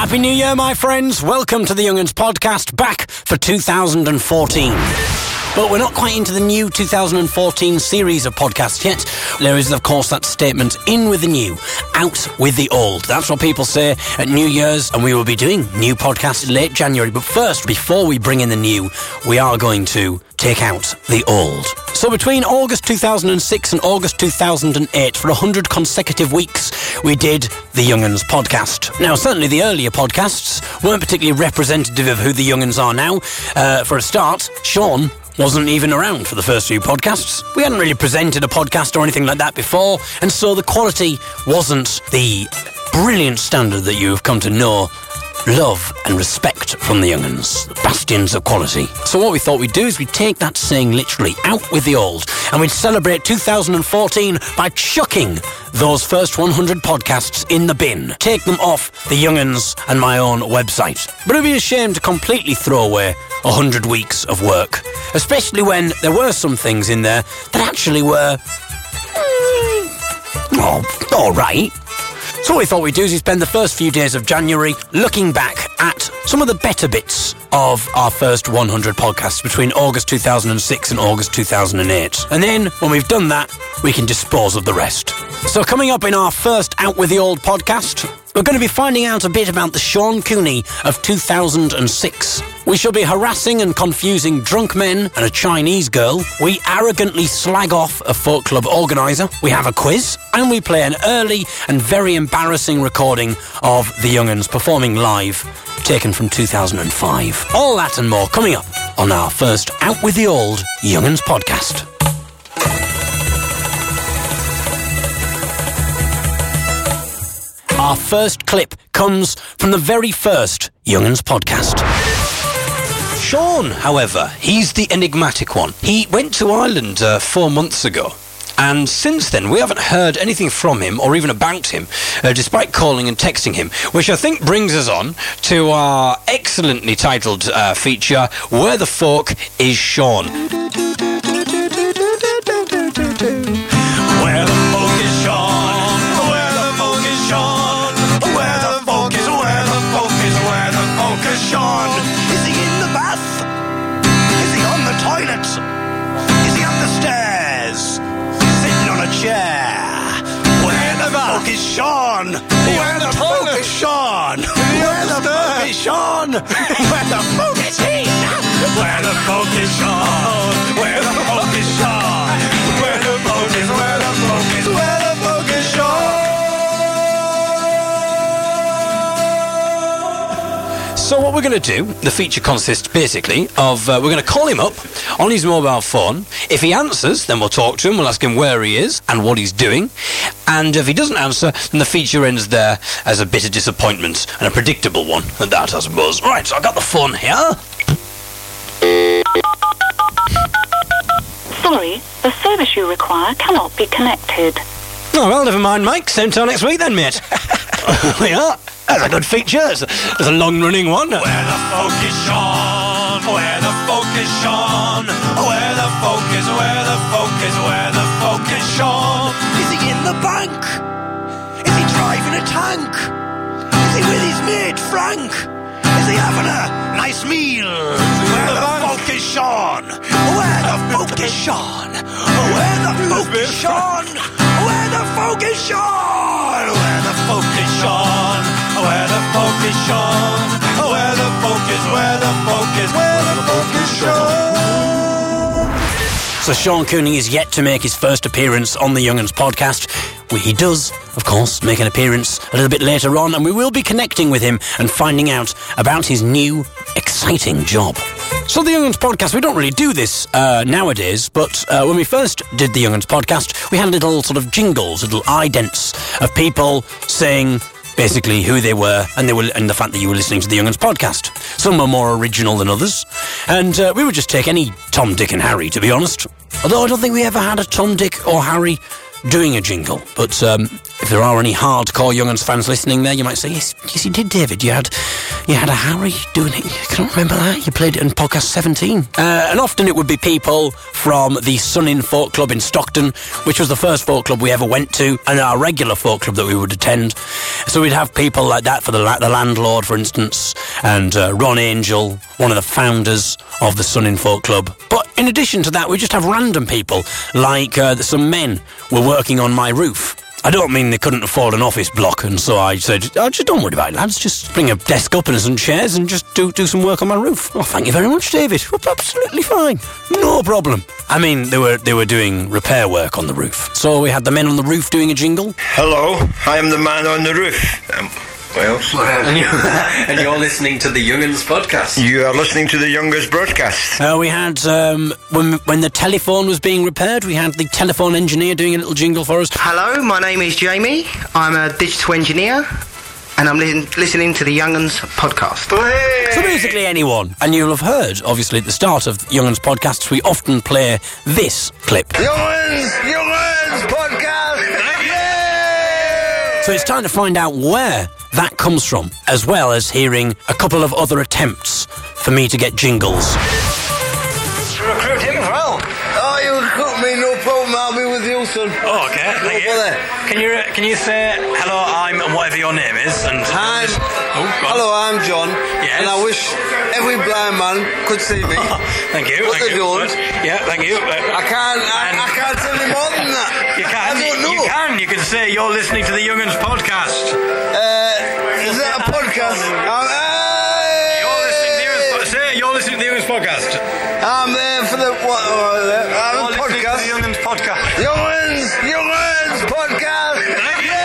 Happy New Year, my friends. Welcome to the Young 'Uns podcast, back for 2014. But we're not quite into the new 2014 series of podcasts yet. There is, of course, that statement, in with the new, out with the old. That's what people say at New Year's, and we will be doing new podcasts late January. But first, before we bring in the new, we are going to take out the old. So between August 2006 and August 2008, for 100 consecutive weeks, we did the Young 'Uns podcast. Now, certainly the earlier podcasts weren't particularly representative of who the Young 'Uns are now. For a start, Sean wasn't even around for the first few podcasts. We hadn't really presented a podcast or anything like that before, and so the quality wasn't the brilliant standard that you have come to know, love and respect from the Young 'Uns, the bastions of quality. So what we thought we'd do is we'd take that saying literally, out with the old, and we'd celebrate 2014 by chucking those first 100 podcasts in the bin. Take them off the Young 'Uns and my own website. But it'd be a shame to completely throw away 100 weeks of work, especially when there were some things in there that actually were all right. So what we thought we'd do is we'd spend the first few days of January looking back at some of the better bits of our first 100 podcasts between August 2006 and August 2008. And then, when we've done that, we can dispose of the rest. So coming up in our first Out With The Old podcast, we're going to be finding out a bit about the Sean Cooney of 2006. We shall be harassing and confusing drunk men and a Chinese girl. We arrogantly slag off a folk club organiser. We have a quiz. And we play an early and very embarrassing recording of the Young 'Uns performing live, taken from 2005. All that and more coming up on our first Out With The Old Young 'Uns podcast. Our first clip comes from the very first Young 'Uns podcast. Sean, however, he's the enigmatic one. He went to Ireland 4 months ago. And since then, we haven't heard anything from him or even about him, despite calling and texting him, which I think brings us on to our excellently titled feature, Where the Folk is Sean? Where the folk is Sean? Where the folk is Sean? Where the folk is, where the folk is, where the folk is Sean? Is he in the bath? Is he on the toilet? Is he up the stairs? Chair. Where the folk is Sean? Where the folk is Sean? Where the folk is Sean? Where the folk is he? Where the folk is Sean? Where the folk is Sean? Where the folk is, where the folk is, where the folk is Sean? So what we're going to do, the feature consists basically of, we're going to call him up on his mobile phone. If he answers, then we'll talk to him, we'll ask him where he is and what he's doing. And if he doesn't answer, then the feature ends there as a bit of disappointment, and a predictable one at that, I suppose. Right, so I've got the phone here. Sorry, the service you require cannot be connected. Oh, well, never mind, Mike. Same time next week then, mate. We are. That's a good feature. There's a long-running one. Where the folk is Sean? Where the folk is Sean? Where the folk is, where the folk is, where the folk is Sean? Is he in the bank? Is he driving a tank? Is he with his mate Frank? Is he having a nice meal? Where the folk is Sean? Where the folk is Sean? Where the folk is Sean? Where the folk is Sean? Where the folk is Sean? Where the folk is Sean? Where the folk is, where the folk is, where the folk is Sean? So Sean Cooney is yet to make his first appearance on the Young 'Uns podcast. He does, of course, make an appearance a little bit later on, and we will be connecting with him and finding out about his new, exciting job. So the Young 'Uns podcast, we don't really do this nowadays, but when we first did the Young 'Uns podcast, we had little sort of jingles, little idents of people saying basically who they were and the fact that you were listening to the Young 'Uns podcast. Some were more original than others, and we would just take any Tom, Dick and Harry, to be honest. Although I don't think we ever had a Tom, Dick or Harry doing a jingle, but if If there are any hardcore Young 'Uns fans listening there, you might say, yes, you did, David. You had a Harry doing it. I can't remember that. You played it in podcast 17. And often it would be people from the Sun Inn Folk Club in Stockton, which was the first folk club we ever went to, and our regular folk club that we would attend. So we'd have people like that for the landlord, for instance, and Ron Angel, one of the founders of the Sun Inn Folk Club. But in addition to that, we just have random people, like some men were working on my roof. I don't mean they couldn't afford an office block, and so I said, oh, just don't worry about it, lads. Just bring a desk up and some chairs and just do some work on my roof. Oh, thank you very much, David. Absolutely fine. No problem. I mean, they were doing repair work on the roof. So we had the men on the roof doing a jingle. Hello, I am the man on the roof. What else? And you're listening to the Young 'Uns podcast. You are listening to the Young 'Uns broadcast. We had, when the telephone was being repaired, we had the telephone engineer doing a little jingle for us. Hello, my name is Jamie. I'm a digital engineer, and I'm listening to the Young 'Uns podcast. So basically anyone. And you'll have heard, obviously, at the start of Young 'Uns podcasts, we often play this clip. Young 'Uns podcast! Yeah! So it's time to find out where that comes from, as well as hearing a couple of other attempts for me to get jingles. Recruit him as well. Oh, you recruit me, no problem. I'll be with you, son. Oh, okay. Thank you. Can you say hello, I'm and whatever your name is? And Hello, I'm John. Yes. And I wish every blind man could see me. Thank you. What Thank they you. don't. Yeah, thank you. I can't tell you more than that. You can. I don't know. You can say you're listening to the Young 'Uns podcast. Is that a podcast? You're listening to the Young 'Uns podcast. I'm there for the what? I'm a podcast. The Young 'Uns podcast. Young 'Uns podcast. Thank you.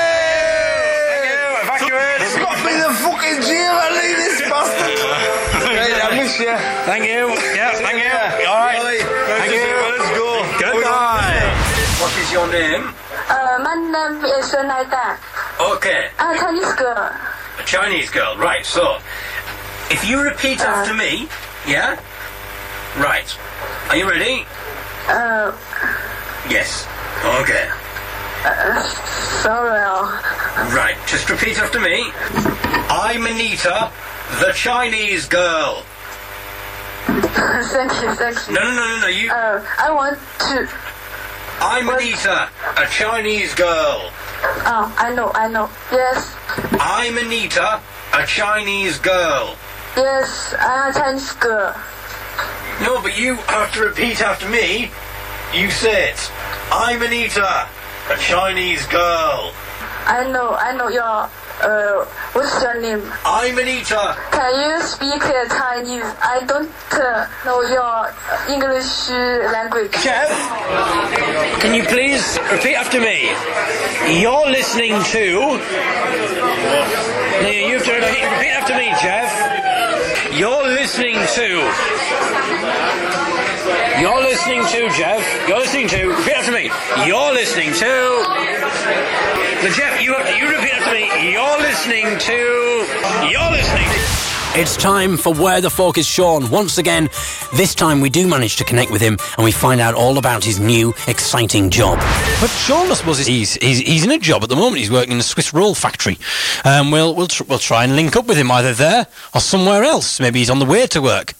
Evacuate. Stop me the fucking jail. I need this bastard. Right, I miss you. Thank you. Yeah, thank you. All right. Thank you. Let's go. Goodbye. What is your name? My name is Naida. Okay. A Chinese girl. A Chinese girl. Right. So, if you repeat after me, yeah. Right. Are you ready? Yes. Okay. Sorry. Right. Just repeat after me. I'm Anita, the Chinese girl. Thank you. No. You. I want to. I'm Anita, a Chinese girl. Oh, I know. Yes. I'm Anita, a Chinese girl. Yes, I'm a Chinese girl. No, but you have to repeat after me. You say it. I'm Anita, a Chinese girl. I know your. What's your name? I'm Anita. Can you speak Chinese? I don't know your English language. Jeff, can you please repeat after me? You're listening to... No, you have to repeat after me, Jeff. You're listening to, Jeff. Repeat after me. You're listening to... No, Jeff, you repeat after me. You're listening to... It's time for Where the Folk is Sean. Once again, this time we do manage to connect with him and we find out all about his new, exciting job. But Sean, I suppose he's in a job at the moment. He's working in a Swiss roll factory. We'll try and link up with him either there or somewhere else. Maybe he's on the way to work.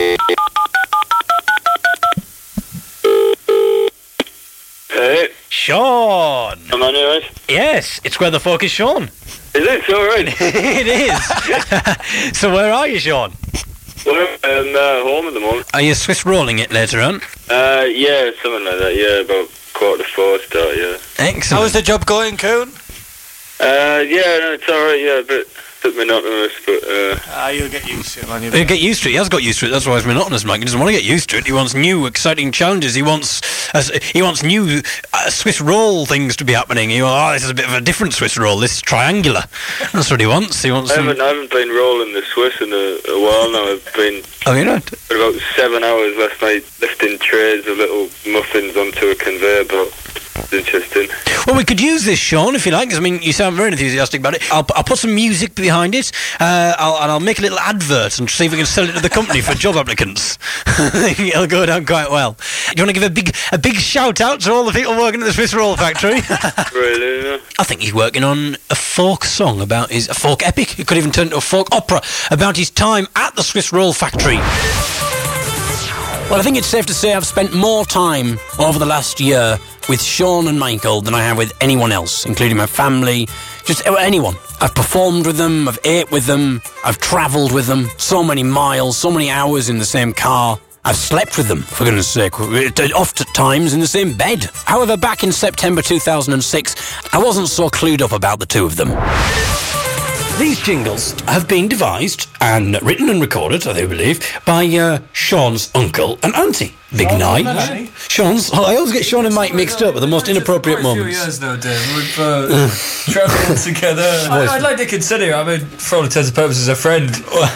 Hey. Sean! Am I near it? Yes, it's Where the Folk is Sean. Is it? All right. It is. So where are you, Sean? Well, I'm home at the moment. Are you Swiss rolling it later on? Yeah, something like that. Yeah, about 3:45 start. Yeah. Excellent. How's the job going, Coon? Yeah, no, it's all right. Yeah, but a bit monotonous, but You'll get used to it, man. He'll get used to it. He has got used to it. That's why it's monotonous, Mike. He doesn't want to get used to it. He wants new, exciting challenges. He wants new Swiss roll things to be happening. This is a bit of a different Swiss roll. This is triangular. That's what he wants. I haven't been rolling the Swiss in a while now. I've been for about 7 hours last night lifting trays of little muffins onto a conveyor belt. It's interesting. Well, Well, we could use this, Sean, if you like, because, I mean, you sound very enthusiastic about it. I'll put some music behind it, I'll make a little advert and see if we can sell it to the company for job applicants. I think it'll go down quite well. Do you want to give a big shout-out to all the people working at the Swiss Roll Factory? Really? Yeah. I think he's working on a folk song about a folk epic. It could even turn into a folk opera about his time at the Swiss Roll Factory. Well, I think it's safe to say I've spent more time over the last year with Sean and Michael than I have with anyone else, including my family, just anyone. I've performed with them, I've ate with them, I've travelled with them, so many miles, so many hours in the same car. I've slept with them, for goodness sake, oft at times in the same bed. However, back in September 2006, I wasn't so clued up about the two of them. These jingles have been devised and written and recorded, I believe, by Sean's uncle and auntie, Big Nye. Sean's... Oh, I always get Sean and Mike mixed up at the most inappropriate moments. For a few years now, Dave. We've travelled together. I'd like to consider you, I mean, for all intents and purposes, a friend.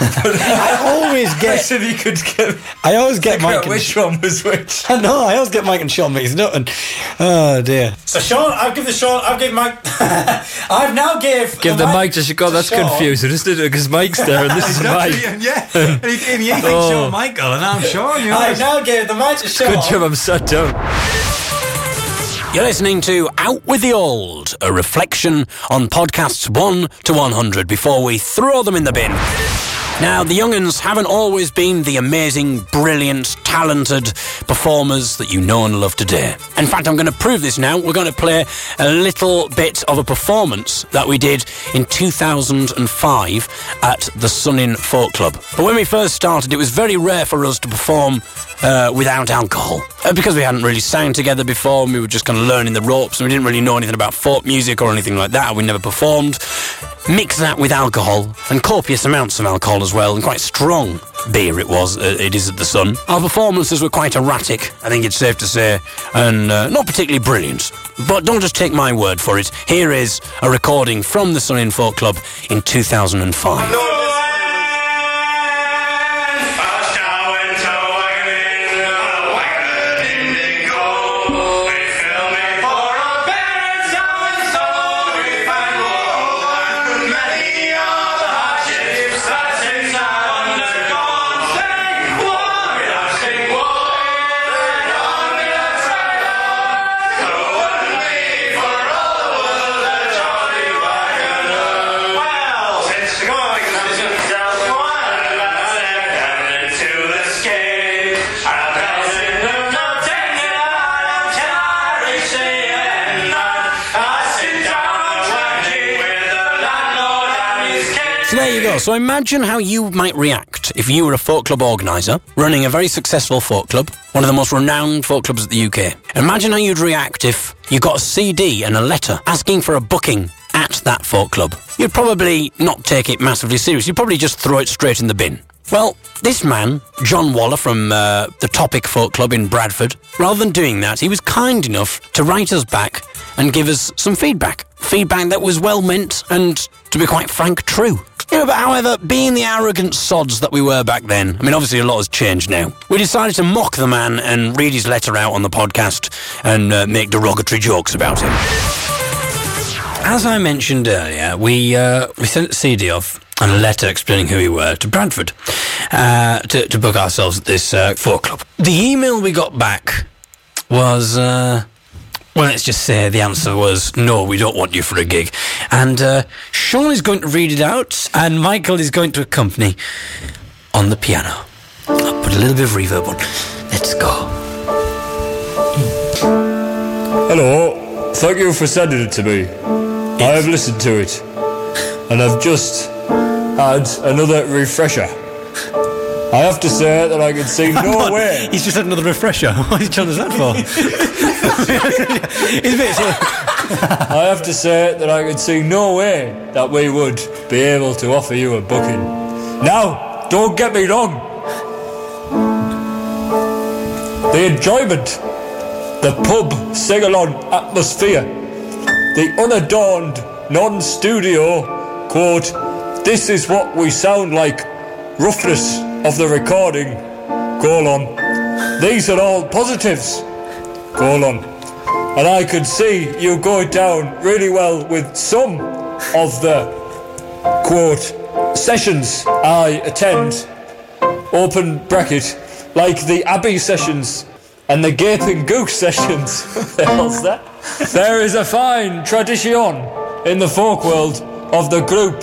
I always get... if you could get... I always get Mike and... which one was which. I know, I always get Mike and Sean mixed up, and... Oh, dear. So, Sean, I've given Mike... I've now gave... Give the mic to Chicago, that's confusing, isn't it? Because Mike's there and this is Mike. Yeah, and you think Sean Michael, and I'm Sean. I now gave the mic to Sean. Good job, I'm sat down. You're listening to Out With The Old, a reflection on podcasts 1 to 100 before we throw them in the bin. Now, the young'uns haven't always been the amazing, brilliant, talented performers that you know and love today. In fact, I'm going to prove this now. We're going to play a little bit of a performance that we did in 2005 at the Sunnin Folk Club. But when we first started, it was very rare for us to perform without alcohol. Because we hadn't really sang together before, and we were just kind of learning the ropes, and we didn't really know anything about folk music or anything like that. We never performed. Mix that with alcohol, and copious amounts of alcohol as well, and quite strong beer it is at the Sun. Our performances were quite erratic, I think it's safe to say, and not particularly brilliant. But don't just take my word for it. Here is a recording from the Sunnin Folk Club in 2005. So there you go. So imagine how you might react if you were a folk club organiser running a very successful folk club, one of the most renowned folk clubs in the UK. Imagine how you'd react if you got a CD and a letter asking for a booking at that folk club. You'd probably not take it massively serious. You'd probably just throw it straight in the bin. Well, this man, John Waller from the Topic Folk Club in Bradford, rather than doing that, he was kind enough to write us back and give us some feedback. Feedback that was well meant and, to be quite frank, true. But however, being the arrogant sods that we were back then, I mean, obviously a lot has changed now. We decided to mock the man and read his letter out on the podcast and make derogatory jokes about him. As I mentioned earlier, we sent a CD off and a letter explaining who we were to Bradford to book ourselves at this folk club. The email we got back was... well, let's just say the answer was, no, we don't want you for a gig. And Sean is going to read it out, and Michael is going to accompany on the piano. I'll put a little bit of reverb on. Let's go. Hello, thank you for sending it to me. I have listened to it, and I've just had another refresher. I have to say that I can see no way. He's just had another refresher. What is he telling us that for? I have to say that I can see no way that we would be able to offer you a booking. Now, don't get me wrong. The enjoyment, the pub sing-along atmosphere, the unadorned, non-studio, quote, this is what we sound like, roughness of the recording, colon. These are all positives, colon. and I could see you going down really well with some of the, quote, sessions I attend, open bracket, like the Abbey sessions and the Gaping Goose sessions. What the hell's that? There is a fine tradition in the folk world of the group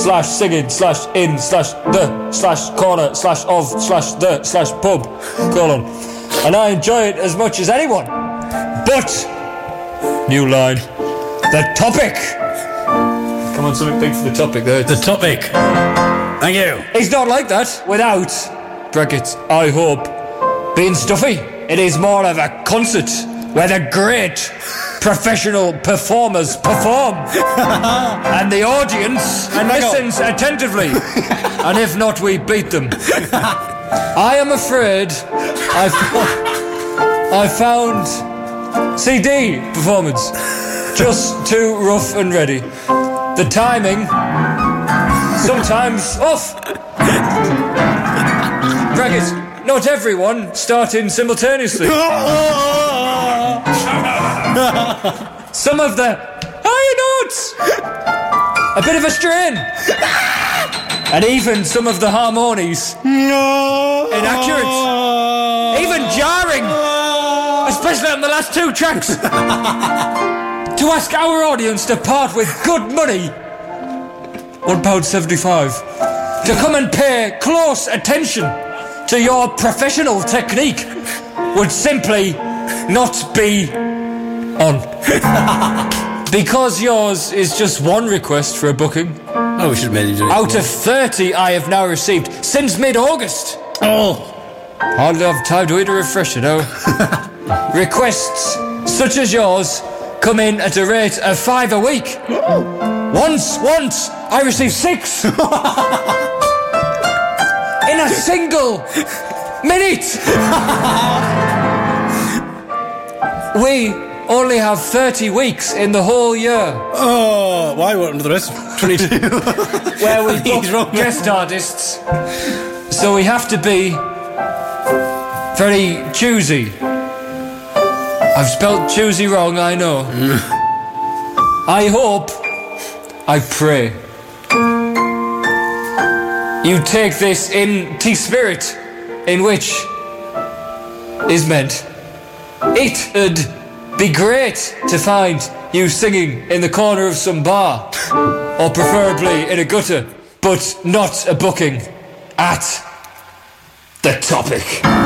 /singing/in/the/corner/of/the/pub, and I enjoy it as much as anyone. But, new line, the topic. Come on, something big for the topic there. The topic. Thank you. It's not like that without, brackets, I hope, being stuffy. It is more of a concert where the great professional performers perform and the audience listens attentively, and if not, we beat them. I am afraid I found CD performance just too rough and ready. The timing sometimes off. Brackets, not everyone starting simultaneously. Some of the higher notes, a bit of a strain, and even some of the harmonies inaccurate, even jarring, especially on the last two tracks. To ask our audience to part with good money, £1.75, to come and pay close attention to your professional technique would simply not be on. Because yours is just one request for a booking. Oh, we should maybe do it. Out of 30 I have now received since mid-August. Oh. Hardly have time to eat a refresher, no. Requests such as yours come in at a rate of 5 a week. Once, I received 6. In a single minute. We only have 30 weeks in the whole year. Oh, why weren't the rest? 22. Where we book guest artists. So we have to be very choosy. I've spelled choosy wrong, I know. I hope, I pray, you take this in the spirit in which is meant. It'd be great to find you singing in the corner of some bar, or preferably in a gutter, but not a booking at the topic.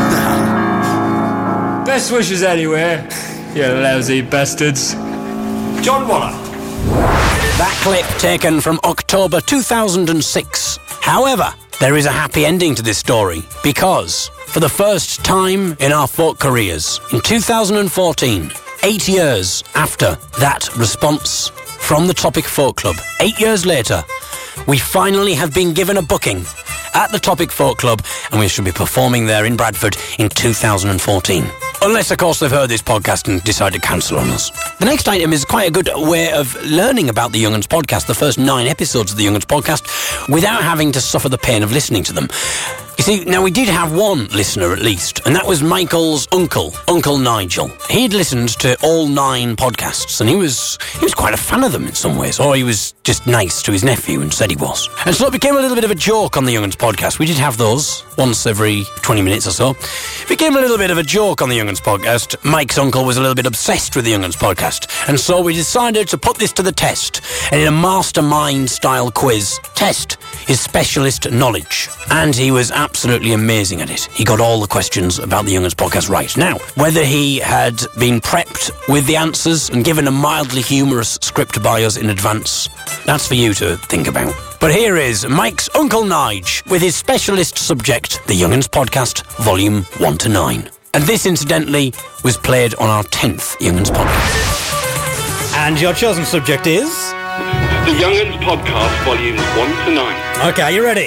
Best wishes anyway, you lousy bastards. John Waller. That clip taken from October 2006. However, there is a happy ending to this story, because for the first time in our folk careers, in 2014, 8 years after that response from the Topic Folk Club, 8 years later, we finally have been given a booking at the Topic Folk Club, and we should be performing there in Bradford in 2014. Unless, of course, they've heard this podcast and decide to cancel on us. The next item is quite a good way of learning about the Young 'Uns podcast, the first 9 episodes of the Young 'Uns podcast, without having to suffer the pain of listening to them. You see, now we did have one listener at least, and that was Michael's uncle, Uncle Nigel. He'd listened to all 9 podcasts, and he was quite a fan of them in some ways, or he was just nice to his nephew and said he was. And so it became a little bit of a joke on the Young 'Uns podcast. We did have those once every 20 minutes or so. It became a little bit of a joke on the Young 'Uns podcast. Mike's uncle was a little bit obsessed with the Young 'Uns podcast, and so we decided to put this to the test, and in a mastermind-style quiz, test his specialist knowledge. And he was absolutely amazing at it. He got all the questions about the Young 'Uns podcast right. Now, whether he had been prepped with the answers and given a mildly humorous script by us in advance, that's for you to think about. But here is Mike's Uncle Nige with his specialist subject, the Young 'Uns podcast, volume 1 to 9. And this, incidentally, was played on our 10th Young 'Uns podcast. And your chosen subject is? The Young 'Uns podcast, volumes 1 to 9. Okay, you ready?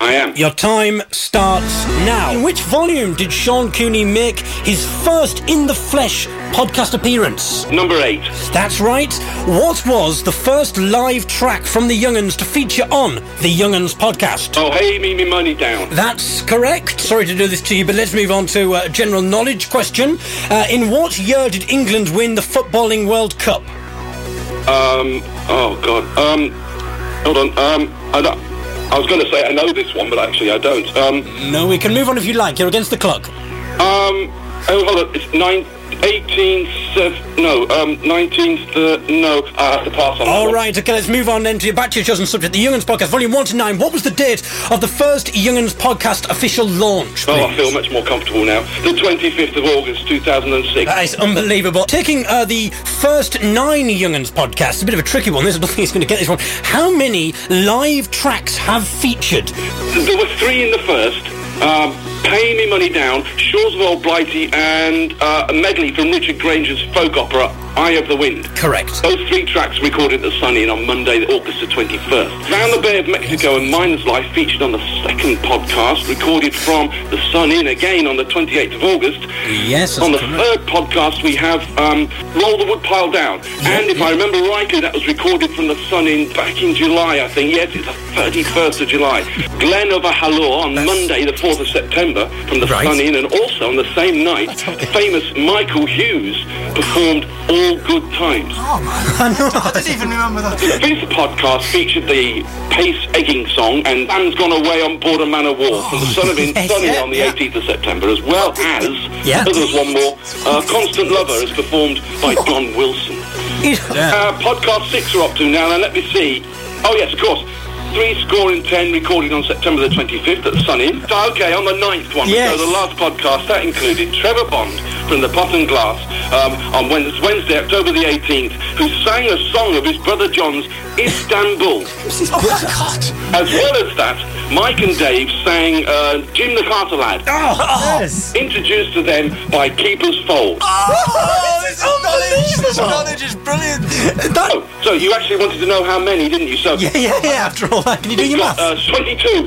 I am. Your time starts now. In which volume did Sean Cooney make his first In the Flesh podcast appearance? Number 8. That's right. What was the first live track from the Young'uns to feature on the Young'uns podcast? Oh, Hey Me Money Down. That's correct. Sorry to do this to you, but let's move on to a general knowledge question. In what year did England win the Footballing World Cup? Oh, God. Hold on. I was going to say I know this one, but actually I don't. No, we can move on if you like. You're against the clock. Oh, hold on. It's 19th. No, 19th. No, I have to pass on. All right, okay, let's move on then to back to your chosen subject, the Young'uns podcast, volume 1 to 9. What was the date of the first Young'uns podcast official launch, please? Oh, I feel much more comfortable now. The 25th of August, 2006. That is unbelievable. Taking the first 9 Young'uns podcasts, a bit of a tricky one. I don't think he's going to get this one. How many live tracks have featured? There were 3 in the first. Pay Me Money Down, Shores of Old Blighty, and a medley from Richard Granger's folk opera, Eye of the Wind. Correct. Those 3 tracks recorded at the Sun Inn on Monday, August the 21st. Round the Bay of Mexico and Miner's Life featured on the second podcast, recorded from the Sun Inn again on the 28th of August. Yes, on the correct. third podcast, we have Roll the Woodpile Down. And if I remember rightly, that was recorded from the Sun Inn back in July, I think. Yes, it's the 31st of July. Glen of a Hallow on Monday, the 4th of September, from the Sun Inn. And also on the same night, famous Michael Hughes performed All Good Times. Oh, man. I didn't even remember that. The fifth podcast featured the Pace Egging song and Band's Gone Away on Board a Man of War from the Sun Inn on the 18th of September, as well as, there's one more, Constant Lover is performed by Don Wilson. Podcast 6 are up to now, and let me see. Oh, yes, of course. 3-10 recorded on September the 25th at the Sun Inn. So, okay, on the 9th one, so the last podcast, that included Trevor Bond from the Pot and Glass on Wednesday, October the 18th, who sang a song of his brother John's Istanbul. Oh, my God. As well as that, Mike and Dave sang Jim the Carter Lad. Yes. Introduced to them by Keeper's Fold. This knowledge is brilliant. So you actually wanted to know how many, didn't you? So Yeah, after all that. Can you do your maths? 22.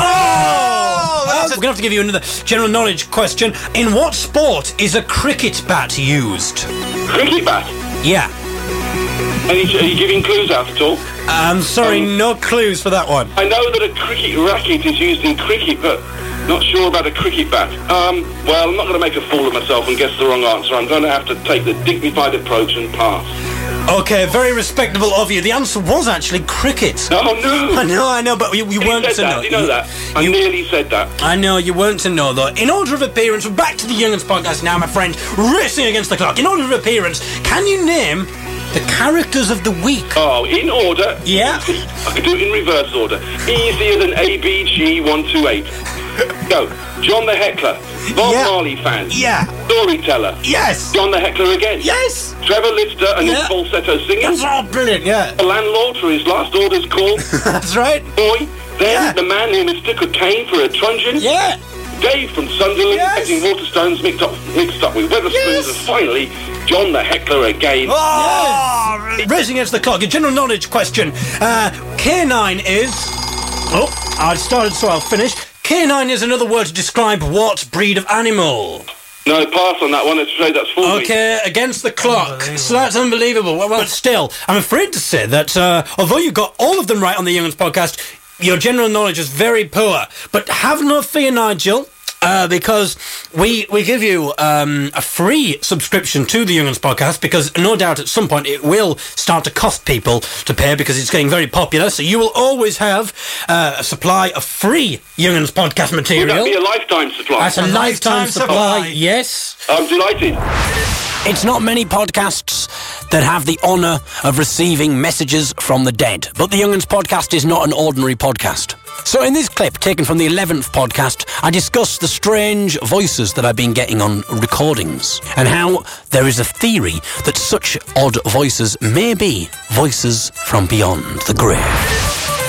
We're going to have to give you another general knowledge question. In what sport is a cricket bat used? Cricket bat? Yeah. Are you giving clues out at all? I'm sorry, no clues for that one. I know that a cricket racket is used in cricket, but not sure about a cricket bat. Well, I'm not going to make a fool of myself and guess the wrong answer. I'm going to have to take the dignified approach and pass. Okay, very respectable of you. The answer was actually cricket. Oh, no. I know, but you weren't to know. You know that? I nearly said that. I know, you weren't to know, though. In order of appearance, we're back to the Young'uns podcast now, my friend, racing against the clock. In order of appearance, can you name the characters of the week? Oh, in order? Yeah. I can do it in reverse order. Easier than ABG 128. Go. John the Heckler. Bob Marley fan. Yeah. Storyteller. Yes. John the Heckler again. Yes. Trevor Lister and his falsetto singing. That's all brilliant, yeah. The landlord for his last orders call. That's right. Boy. Then the man who mistook a cane for a truncheon. Yeah. Dave from Sunderland getting Waterstones mixed up with Wetherspoons. And finally, John the Heckler again. Racing against the clock. A general knowledge question. K9 is... Oh, I started, so I'll finish. K9 is another word to describe what breed of animal? No, pass on that one. I'm afraid that's for me. Okay, against the clock. So that's unbelievable. Well, still, I'm afraid to say that although you got all of them right on the Young'uns podcast, your general knowledge is very poor. But have no fear, Nigel. Because we give you a free subscription to the Young'uns podcast, because no doubt at some point it will start to cost people to pay because it's getting very popular. So you will always have a supply of free Young'uns podcast material. Would that be a lifetime supply? That's a lifetime supply, yes. I'm delighted. It's not many podcasts that have the honour of receiving messages from the dead, but the Young'uns podcast is not an ordinary podcast. So in this clip, taken from the 11th podcast, I discuss the strange voices that I've been getting on recordings, and how there is a theory that such odd voices may be voices from beyond the grave.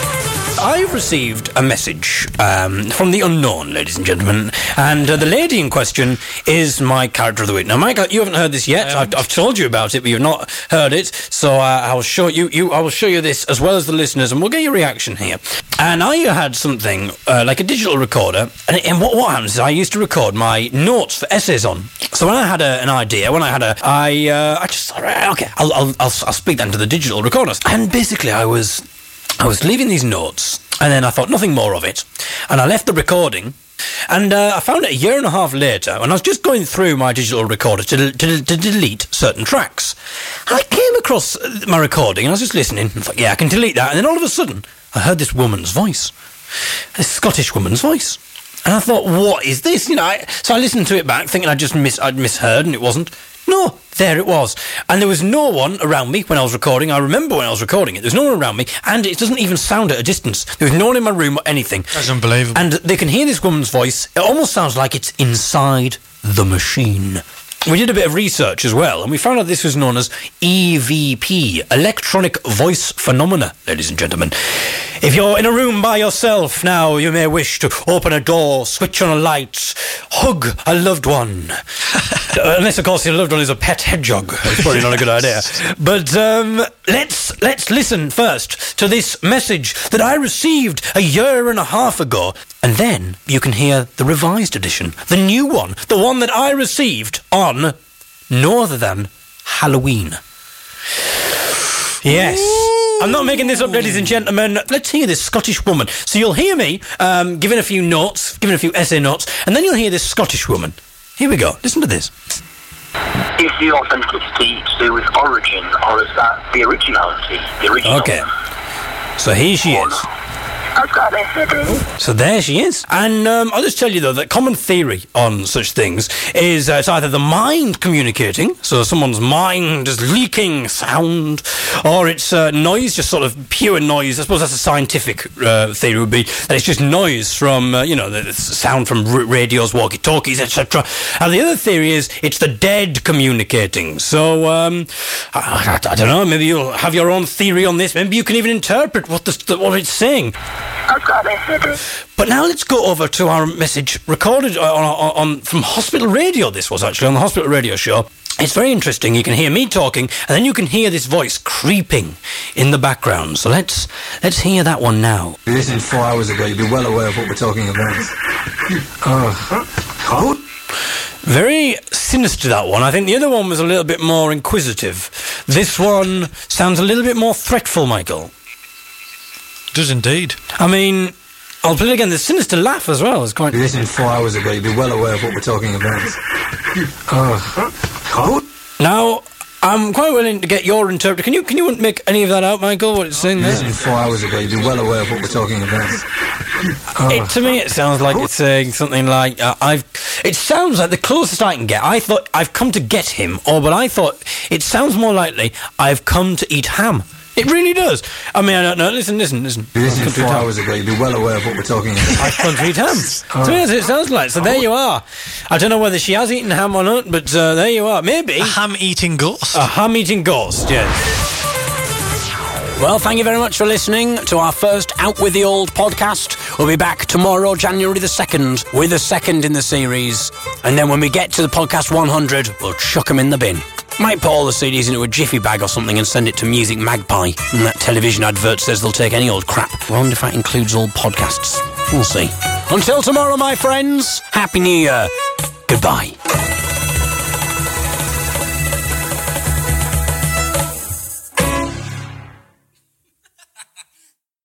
I've received a message from the unknown, ladies and gentlemen, and the lady in question is my character of the week. Now, Michael, you haven't heard this yet. I've told you about it, but you've not heard it. So I'll show you. I will show you this as well as the listeners, and we'll get your reaction here. And I had something like a digital recorder, and what happens is I used to record my notes for essays on. So when I had an idea, I just thought, right, okay, I'll speak that into the digital recorders. And basically, I was leaving these notes, and then I thought nothing more of it, and I left the recording, and I found it a year and a half later when I was just going through my digital recorder to delete certain tracks. I came across my recording, and I was just listening, and thought, yeah, I can delete that, and then all of a sudden, I heard this woman's voice, this Scottish woman's voice, and I thought, what is this? So I listened to it back, thinking I'd misheard, and it wasn't. No, there it was. And there was no one around me when I was recording. I remember when I was recording it, there's no one around me, and it doesn't even sound at a distance. There was no one in my room or anything. That's unbelievable. And they can hear this woman's voice. It almost sounds like it's inside the machine. We did a bit of research as well, and we found out this was known as EVP, Electronic Voice Phenomena, ladies and gentlemen. If you're in a room by yourself now, you may wish to open a door, switch on a light, hug a loved one. Unless, of course, your loved one is a pet hedgehog. It's probably not a good idea. But let's listen first to this message that I received a year and a half ago. And then you can hear the revised edition, the new one, the one that I received on no other than Halloween. Yes. I'm not making this up, ladies and gentlemen. Let's hear this Scottish woman. So you'll hear me giving a few notes, giving a few essay notes, and then you'll hear this Scottish woman. Here we go. Listen to this. Is the authenticity to do with origin, or is that the originality? The original? Okay. So here she is. I've got it. So there she is. And I'll just tell you, though, that common theory on such things is it's either the mind communicating, so someone's mind is leaking sound, or it's noise, just sort of pure noise. I suppose that's a scientific theory would be that it's just noise from, the sound from radios, walkie-talkies, etc. And the other theory is it's the dead communicating. So, I don't know, maybe you'll have your own theory on this. Maybe you can even interpret what it's saying. I've got it. But now let's go over to our message recorded on from Hospital Radio. This was actually on the Hospital Radio show. It's very interesting. You can hear me talking, and then you can hear this voice creeping in the background. So let's hear that one now. If you listened 4 hours ago, you'd be well aware of what we're talking about. Very sinister, that one. I think the other one was a little bit more inquisitive. This one sounds a little bit more threatful, Michael. Does indeed. I mean, I'll play it again. The sinister laugh as well is quite... If you listened 4 hours ago, you'd be well aware of what we're talking about. Now, I'm quite willing to get your interpretation. Can you make any of that out, Michael, what it's saying there? If you listened 4 hours ago, you'd be well aware of what we're talking about. To me, it sounds like it's saying something like, it sounds like the closest I can get. I thought, I've come to get him, but I thought it sounds more likely, I've come to eat ham. It really does. I mean, I don't know. Listen. If you listened 4 hours ago, you'd be well aware of what we're talking about. I've come to eat ham. So yes, it sounds like. So there you are. I don't know whether she has eaten ham or not, but there you are. Maybe. A ham-eating ghost. A ham-eating ghost, yes. Well, thank you very much for listening to our first Out With The Old podcast. We'll be back tomorrow, January the 2nd, with the second in the series. And then when we get to the podcast 100, we'll chuck them in the bin. Might put all the CDs into a jiffy bag or something and send it to Music Magpie. And that television advert says they'll take any old crap. I wonder if that includes all podcasts. We'll see. Until tomorrow, my friends, Happy New Year. Goodbye.